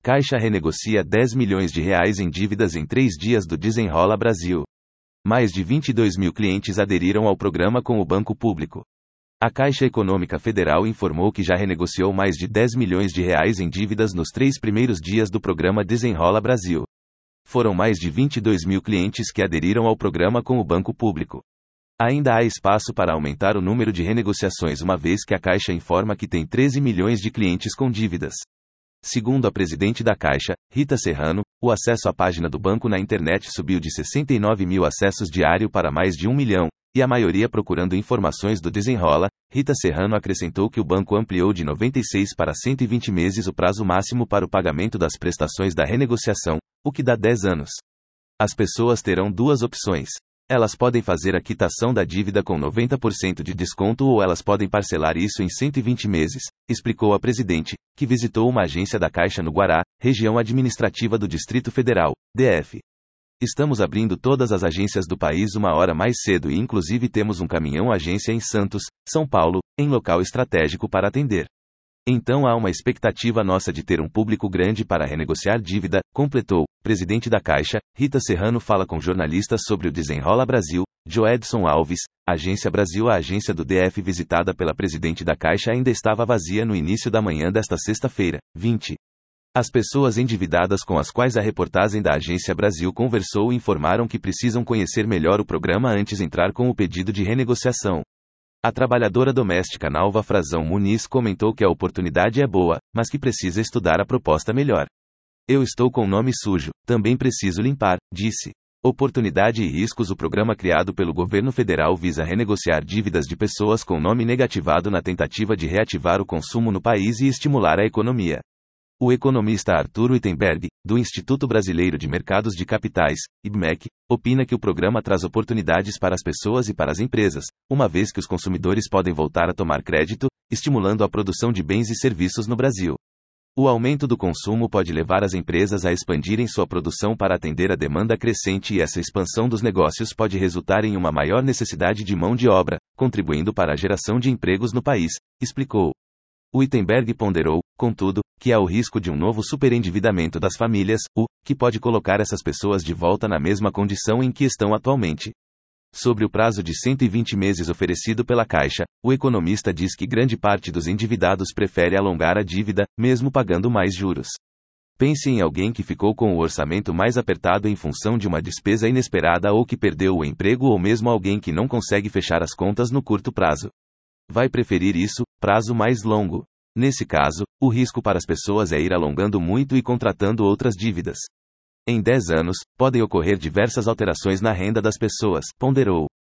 Caixa renegocia R$10 milhões em dívidas em 3 dias do Desenrola Brasil. Mais de 22 mil clientes aderiram ao programa com o Banco Público. A Caixa Econômica Federal informou que já renegociou mais de R$10 milhões em dívidas nos 3 primeiros dias do programa Desenrola Brasil. Foram mais de 22 mil clientes que aderiram ao programa com o Banco Público. Ainda há espaço para aumentar o número de renegociações, uma vez que a Caixa informa que tem 13 milhões de clientes com dívidas. Segundo a presidente da Caixa, Rita Serrano, o acesso à página do banco na internet subiu de 69 mil acessos diário para mais de 1 milhão, e a maioria procurando informações do Desenrola. Rita Serrano acrescentou que o banco ampliou de 96 para 120 meses o prazo máximo para o pagamento das prestações da renegociação, o que dá 10 anos. As pessoas terão 2 opções. Elas podem fazer a quitação da dívida com 90% de desconto ou elas podem parcelar isso em 120 meses, explicou a presidente, que visitou uma agência da Caixa no Guará, região administrativa do Distrito Federal, DF. Estamos abrindo todas as agências do país uma hora mais cedo e inclusive temos um caminhão-agência em Santos, São Paulo, em local estratégico para atender. Então há uma expectativa nossa de ter um público grande para renegociar dívida, completou. Presidente da Caixa, Rita Serrano fala com jornalistas sobre o Desenrola Brasil. Joedson Alves, Agência Brasil. A agência do DF visitada pela presidente da Caixa ainda estava vazia no início da manhã desta sexta-feira, 20. As pessoas endividadas com as quais a reportagem da Agência Brasil conversou informaram que precisam conhecer melhor o programa antes de entrar com o pedido de renegociação. A trabalhadora doméstica Nalva Frazão Muniz comentou que a oportunidade é boa, mas que precisa estudar a proposta melhor. Eu estou com nome sujo, também preciso limpar, disse. Oportunidade e riscos. O programa criado pelo governo federal visa renegociar dívidas de pessoas com nome negativado na tentativa de reativar o consumo no país e estimular a economia. O economista Arthur Wittenberg, do Instituto Brasileiro de Mercados de Capitais, IBMEC, opina que o programa traz oportunidades para as pessoas e para as empresas, uma vez que os consumidores podem voltar a tomar crédito, estimulando a produção de bens e serviços no Brasil. O aumento do consumo pode levar as empresas a expandirem sua produção para atender a demanda crescente e essa expansão dos negócios pode resultar em uma maior necessidade de mão de obra, contribuindo para a geração de empregos no país, explicou. Wittenberg ponderou, contudo, que há o risco de um novo superendividamento das famílias, que pode colocar essas pessoas de volta na mesma condição em que estão atualmente. Sobre o prazo de 120 meses oferecido pela Caixa, o economista diz que grande parte dos endividados prefere alongar a dívida, mesmo pagando mais juros. Pense em alguém que ficou com o orçamento mais apertado em função de uma despesa inesperada ou que perdeu o emprego ou mesmo alguém que não consegue fechar as contas no curto prazo. Vai preferir isso, prazo mais longo. Nesse caso, o risco para as pessoas é ir alongando muito e contratando outras dívidas. Em 10 anos, podem ocorrer diversas alterações na renda das pessoas, ponderou.